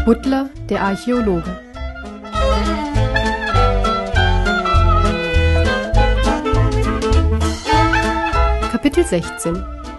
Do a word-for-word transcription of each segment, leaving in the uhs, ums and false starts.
Butler, der Archäologe. Kapitel sechzehn.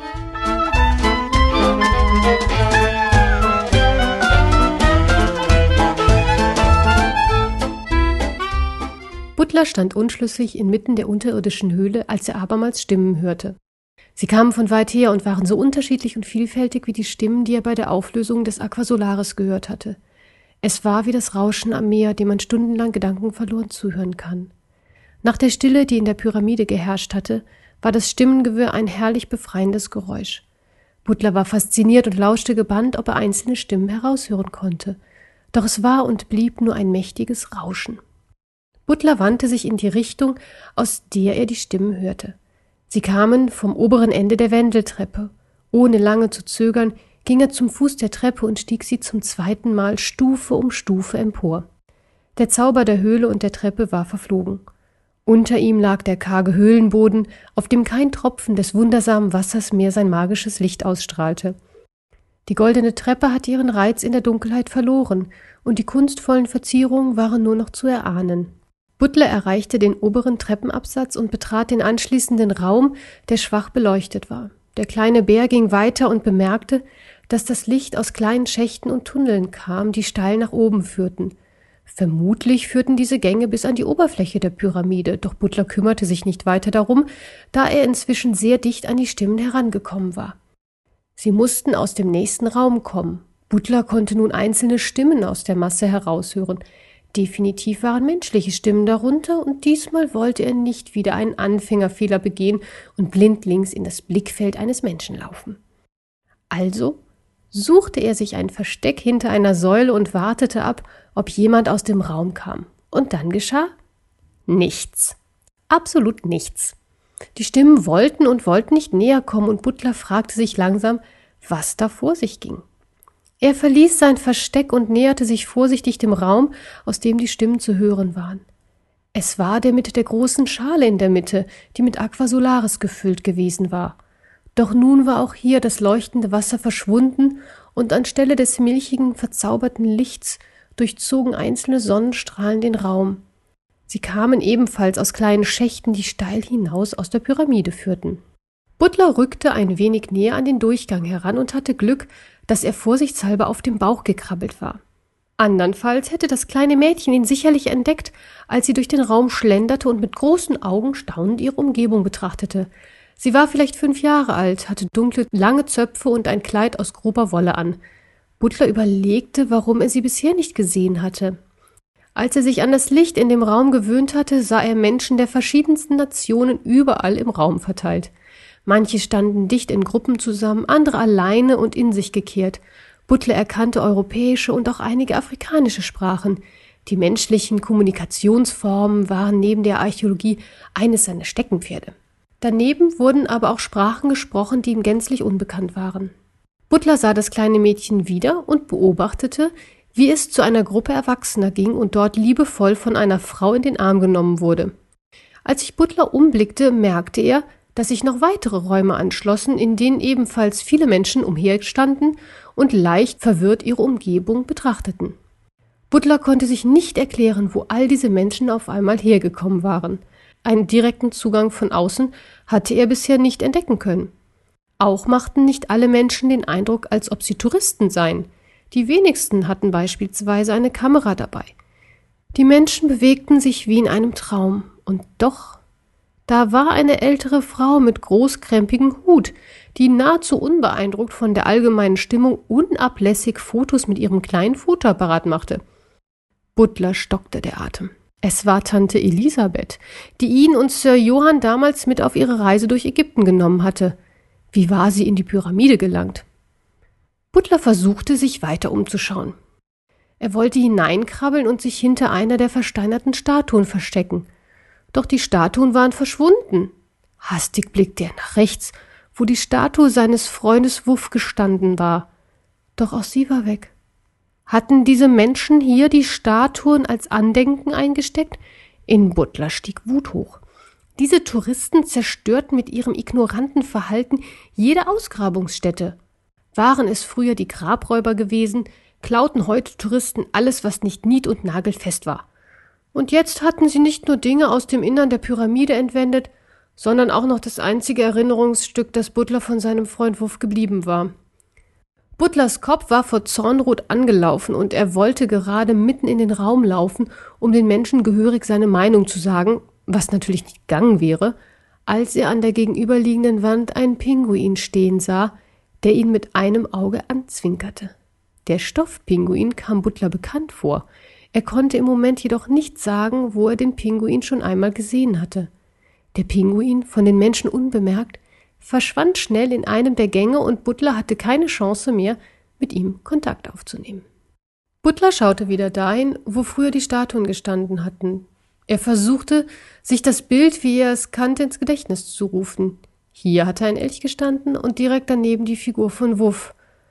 Butler stand unschlüssig inmitten der unterirdischen Höhle, als er abermals Stimmen hörte. Sie kamen von weit her und waren so unterschiedlich und vielfältig wie die Stimmen, die er bei der Auflösung des Aqua Solaris gehört hatte. Es war wie das Rauschen am Meer, dem man stundenlang gedankenverloren zuhören kann. Nach der Stille, die in der Pyramide geherrscht hatte, war das Stimmengewirr ein herrlich befreiendes Geräusch. Butler war fasziniert und lauschte gebannt, ob er einzelne Stimmen heraushören konnte. Doch es war und blieb nur ein mächtiges Rauschen. Butler wandte sich in die Richtung, aus der er die Stimmen hörte. Sie kamen vom oberen Ende der Wendeltreppe. Ohne lange zu zögern, ging er zum Fuß der Treppe und stieg sie zum zweiten Mal Stufe um Stufe empor. Der Zauber der Höhle und der Treppe war verflogen. Unter ihm lag der karge Höhlenboden, auf dem kein Tropfen des wundersamen Wassers mehr sein magisches Licht ausstrahlte. Die goldene Treppe hatte ihren Reiz in der Dunkelheit verloren, und die kunstvollen Verzierungen waren nur noch zu erahnen. Butler erreichte den oberen Treppenabsatz und betrat den anschließenden Raum, der schwach beleuchtet war. Der kleine Bär ging weiter und bemerkte, dass das Licht aus kleinen Schächten und Tunneln kam, die steil nach oben führten. Vermutlich führten diese Gänge bis an die Oberfläche der Pyramide, doch Butler kümmerte sich nicht weiter darum, da er inzwischen sehr dicht an die Stimmen herangekommen war. Sie mussten aus dem nächsten Raum kommen. Butler konnte nun einzelne Stimmen aus der Masse heraushören. Definitiv waren menschliche Stimmen darunter, und diesmal wollte er nicht wieder einen Anfängerfehler begehen und blindlings in das Blickfeld eines Menschen laufen. Also suchte er sich ein Versteck hinter einer Säule und wartete ab, ob jemand aus dem Raum kam. Und dann geschah nichts. Absolut nichts. Die Stimmen wollten und wollten nicht näher kommen, und Butler fragte sich langsam, was da vor sich ging. Er verließ sein Versteck und näherte sich vorsichtig dem Raum, aus dem die Stimmen zu hören waren. Es war der mit der großen Schale in der Mitte, die mit Aqua Solaris gefüllt gewesen war. Doch nun war auch hier das leuchtende Wasser verschwunden, und anstelle des milchigen, verzauberten Lichts durchzogen einzelne Sonnenstrahlen den Raum. Sie kamen ebenfalls aus kleinen Schächten, die steil hinaus aus der Pyramide führten. Butler rückte ein wenig näher an den Durchgang heran und hatte Glück, dass er vorsichtshalber auf dem Bauch gekrabbelt war. Andernfalls hätte das kleine Mädchen ihn sicherlich entdeckt, als sie durch den Raum schlenderte und mit großen Augen staunend ihre Umgebung betrachtete. Sie war vielleicht fünf Jahre alt, hatte dunkle, lange Zöpfe und ein Kleid aus grober Wolle an. Butler überlegte, warum er sie bisher nicht gesehen hatte. Als er sich an das Licht in dem Raum gewöhnt hatte, sah er Menschen der verschiedensten Nationen überall im Raum verteilt. Manche standen dicht in Gruppen zusammen, andere alleine und in sich gekehrt. Butler erkannte europäische und auch einige afrikanische Sprachen. Die menschlichen Kommunikationsformen waren neben der Archäologie eines seiner Steckenpferde. Daneben wurden aber auch Sprachen gesprochen, die ihm gänzlich unbekannt waren. Butler sah das kleine Mädchen wieder und beobachtete, wie es zu einer Gruppe Erwachsener ging und dort liebevoll von einer Frau in den Arm genommen wurde. Als sich Butler umblickte, merkte er, dass sich noch weitere Räume anschlossen, in denen ebenfalls viele Menschen umherstanden und leicht verwirrt ihre Umgebung betrachteten. Butler konnte sich nicht erklären, wo all diese Menschen auf einmal hergekommen waren. Einen direkten Zugang von außen hatte er bisher nicht entdecken können. Auch machten nicht alle Menschen den Eindruck, als ob sie Touristen seien. Die wenigsten hatten beispielsweise eine Kamera dabei. Die Menschen bewegten sich wie in einem Traum. Und doch, da war eine ältere Frau mit großkrempigem Hut, die nahezu unbeeindruckt von der allgemeinen Stimmung unablässig Fotos mit ihrem kleinen Fotoapparat machte. Butler stockte der Atem. Es war Tante Elisabeth, die ihn und Sir Johann damals mit auf ihre Reise durch Ägypten genommen hatte. Wie war sie in die Pyramide gelangt? Butler versuchte, sich weiter umzuschauen. Er wollte hineinkrabbeln und sich hinter einer der versteinerten Statuen verstecken. Doch die Statuen waren verschwunden. Hastig blickte er nach rechts, wo die Statue seines Freundes Wuff gestanden war. Doch auch sie war weg. Hatten diese Menschen hier die Statuen als Andenken eingesteckt? In Butler stieg Wut hoch. Diese Touristen zerstörten mit ihrem ignoranten Verhalten jede Ausgrabungsstätte. Waren es früher die Grabräuber gewesen, klauten heute Touristen alles, was nicht nied- und nagelfest war. Und jetzt hatten sie nicht nur Dinge aus dem Innern der Pyramide entwendet, sondern auch noch das einzige Erinnerungsstück, das Butler von seinem Freund Wuff geblieben war. Butlers Kopf war vor Zorn rot angelaufen und er wollte gerade mitten in den Raum laufen, um den Menschen gehörig seine Meinung zu sagen, was natürlich nicht gegangen wäre, als er an der gegenüberliegenden Wand einen Pinguin stehen sah, der ihn mit einem Auge anzwinkerte. Der Stoffpinguin kam Butler bekannt vor. Er konnte im Moment jedoch nicht sagen, wo er den Pinguin schon einmal gesehen hatte. Der Pinguin, von den Menschen unbemerkt, verschwand schnell in einem der Gänge und Butler hatte keine Chance mehr, mit ihm Kontakt aufzunehmen. Butler schaute wieder dahin, wo früher die Statuen gestanden hatten. Er versuchte, sich das Bild, wie er es kannte, ins Gedächtnis zu rufen. Hier hatte ein Elch gestanden und direkt daneben die Figur von Wuff.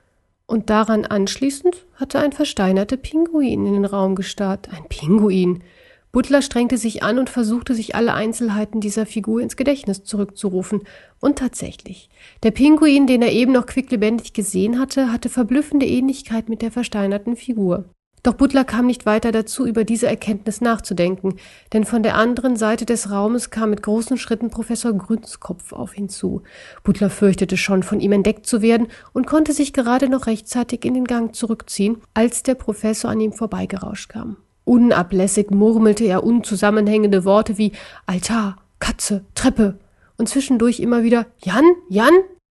Und daran anschließend hatte ein versteinerter Pinguin in den Raum gestarrt. Ein Pinguin! Butler strengte sich an und versuchte, sich alle Einzelheiten dieser Figur ins Gedächtnis zurückzurufen. Und tatsächlich, der Pinguin, den er eben noch quicklebendig gesehen hatte, hatte verblüffende Ähnlichkeit mit der versteinerten Figur. Doch Butler kam nicht weiter dazu, über diese Erkenntnis nachzudenken, denn von der anderen Seite des Raumes kam mit großen Schritten Professor Grünskopf auf ihn zu. Butler fürchtete schon, von ihm entdeckt zu werden und konnte sich gerade noch rechtzeitig in den Gang zurückziehen, als der Professor an ihm vorbeigerauscht kam. Unablässig murmelte er unzusammenhängende Worte wie Altar, Katze, Treppe und zwischendurch immer wieder Jan, Jan.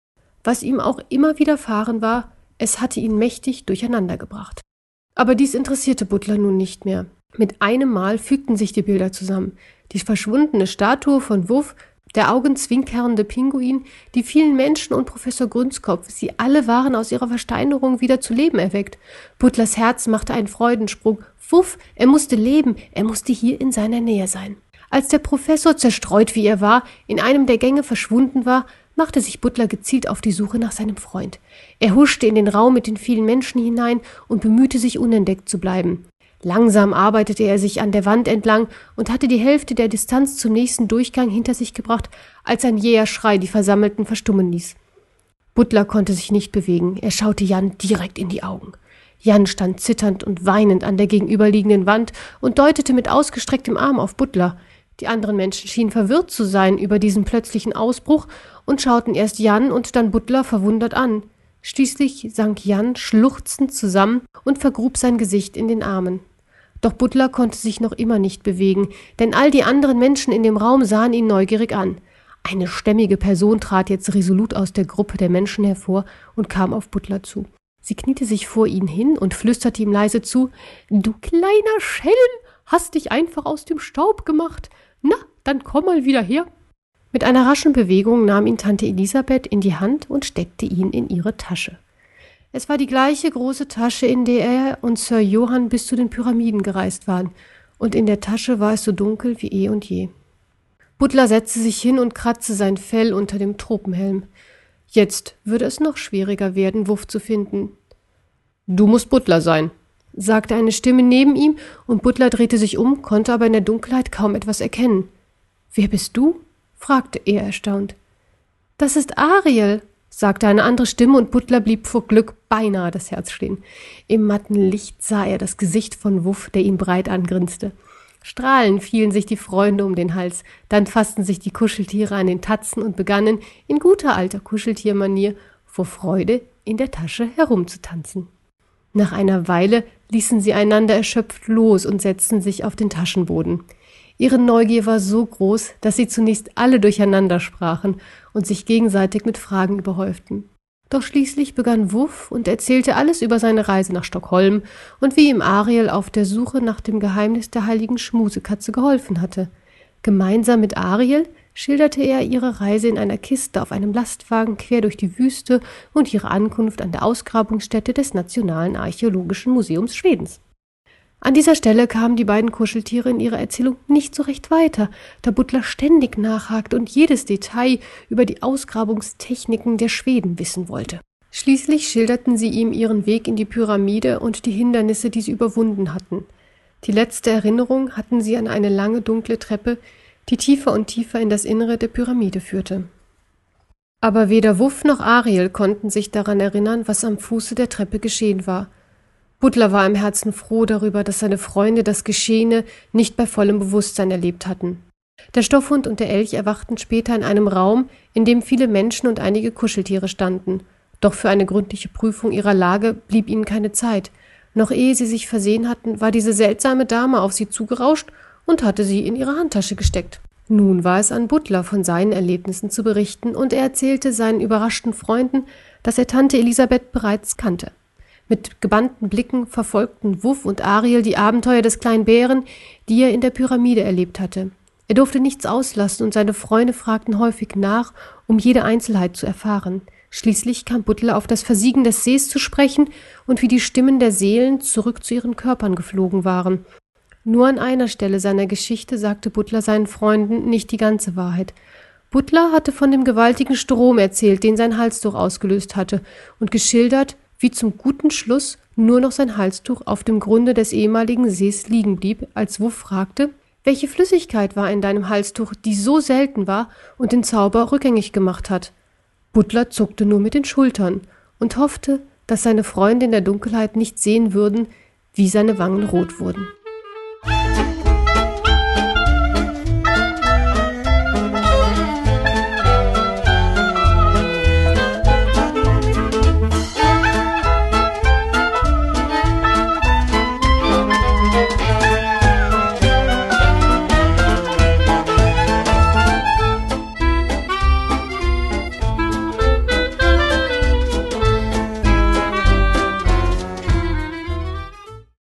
Was ihm auch immer widerfahren war, es hatte ihn mächtig durcheinander gebracht. Aber dies interessierte Butler nun nicht mehr. Mit einem Mal fügten sich die Bilder zusammen. Die verschwundene Statue von Wuff, der augenzwinkernde Pinguin, die vielen Menschen und Professor Grünskopf, sie alle waren aus ihrer Versteinerung wieder zu Leben erweckt. Butlers Herz machte einen Freudensprung. Wuff, er musste leben, er musste hier in seiner Nähe sein. Als der Professor, zerstreut wie er war, in einem der Gänge verschwunden war, machte sich Butler gezielt auf die Suche nach seinem Freund. Er huschte in den Raum mit den vielen Menschen hinein und bemühte sich, unentdeckt zu bleiben. Langsam arbeitete er sich an der Wand entlang und hatte die Hälfte der Distanz zum nächsten Durchgang hinter sich gebracht, als ein jäher Schrei die Versammelten verstummen ließ. Butler konnte sich nicht bewegen, er schaute Jan direkt in die Augen. Jan stand zitternd und weinend an der gegenüberliegenden Wand und deutete mit ausgestrecktem Arm auf Butler. Die anderen Menschen schienen verwirrt zu sein über diesen plötzlichen Ausbruch und schauten erst Jan und dann Butler verwundert an. Schließlich sank Jan schluchzend zusammen und vergrub sein Gesicht in den Armen. Doch Butler konnte sich noch immer nicht bewegen, denn all die anderen Menschen in dem Raum sahen ihn neugierig an. Eine stämmige Person trat jetzt resolut aus der Gruppe der Menschen hervor und kam auf Butler zu. Sie kniete sich vor ihn hin und flüsterte ihm leise zu: »Du kleiner Schelm, hast dich einfach aus dem Staub gemacht. Na, dann komm mal wieder her.« Mit einer raschen Bewegung nahm ihn Tante Elisabeth in die Hand und steckte ihn in ihre Tasche. Es war die gleiche große Tasche, in der er und Sir Johann bis zu den Pyramiden gereist waren, und in der Tasche war es so dunkel wie eh und je. Butler setzte sich hin und kratzte sein Fell unter dem Tropenhelm. Jetzt würde es noch schwieriger werden, Wuff zu finden. »Du musst Butler sein«, sagte eine Stimme neben ihm, und Butler drehte sich um, konnte aber in der Dunkelheit kaum etwas erkennen. »Wer bist du?« fragte er erstaunt. »Das ist Ariel«, sagte eine andere Stimme, und Butler blieb vor Glück beinahe das Herz stehen. Im matten Licht sah er das Gesicht von Wuff, der ihn breit angrinste. Strahlend fielen sich die Freunde um den Hals, dann fassten sich die Kuscheltiere an den Tatzen und begannen, in guter alter Kuscheltiermanier, vor Freude in der Tasche herumzutanzen. Nach einer Weile ließen sie einander erschöpft los und setzten sich auf den Taschenboden. Ihre Neugier war so groß, dass sie zunächst alle durcheinander sprachen und sich gegenseitig mit Fragen überhäuften. Doch schließlich begann Wuff und erzählte alles über seine Reise nach Stockholm und wie ihm Ariel auf der Suche nach dem Geheimnis der heiligen Schmusekatze geholfen hatte. Gemeinsam mit Ariel schilderte er ihre Reise in einer Kiste auf einem Lastwagen quer durch die Wüste und ihre Ankunft an der Ausgrabungsstätte des Nationalen Archäologischen Museums Schwedens. An dieser Stelle kamen die beiden Kuscheltiere in ihrer Erzählung nicht so recht weiter, da Butler ständig nachhakte und jedes Detail über die Ausgrabungstechniken der Schweden wissen wollte. Schließlich schilderten sie ihm ihren Weg in die Pyramide und die Hindernisse, die sie überwunden hatten. Die letzte Erinnerung hatten sie an eine lange, dunkle Treppe, die tiefer und tiefer in das Innere der Pyramide führte. Aber weder Wuff noch Ariel konnten sich daran erinnern, was am Fuße der Treppe geschehen war. Butler war im Herzen froh darüber, dass seine Freunde das Geschehene nicht bei vollem Bewusstsein erlebt hatten. Der Stoffhund und der Elch erwachten später in einem Raum, in dem viele Menschen und einige Kuscheltiere standen. Doch für eine gründliche Prüfung ihrer Lage blieb ihnen keine Zeit. Noch ehe sie sich versehen hatten, war diese seltsame Dame auf sie zugerauscht und hatte sie in ihre Handtasche gesteckt. Nun war es an Butler, von seinen Erlebnissen zu berichten, und er erzählte seinen überraschten Freunden, dass er Tante Elisabeth bereits kannte. Mit gebannten Blicken verfolgten Wuff und Ariel die Abenteuer des kleinen Bären, die er in der Pyramide erlebt hatte. Er durfte nichts auslassen, und seine Freunde fragten häufig nach, um jede Einzelheit zu erfahren. Schließlich kam Butler auf das Versiegen des Sees zu sprechen und wie die Stimmen der Seelen zurück zu ihren Körpern geflogen waren. Nur an einer Stelle seiner Geschichte sagte Butler seinen Freunden nicht die ganze Wahrheit. Butler hatte von dem gewaltigen Strom erzählt, den sein Halstuch ausgelöst hatte, und geschildert, wie zum guten Schluss nur noch sein Halstuch auf dem Grunde des ehemaligen Sees liegen blieb, als Wuff fragte: »Welche Flüssigkeit war in deinem Halstuch, die so selten war und den Zauber rückgängig gemacht hat?« Butler zuckte nur mit den Schultern und hoffte, dass seine Freunde in der Dunkelheit nicht sehen würden, wie seine Wangen rot wurden.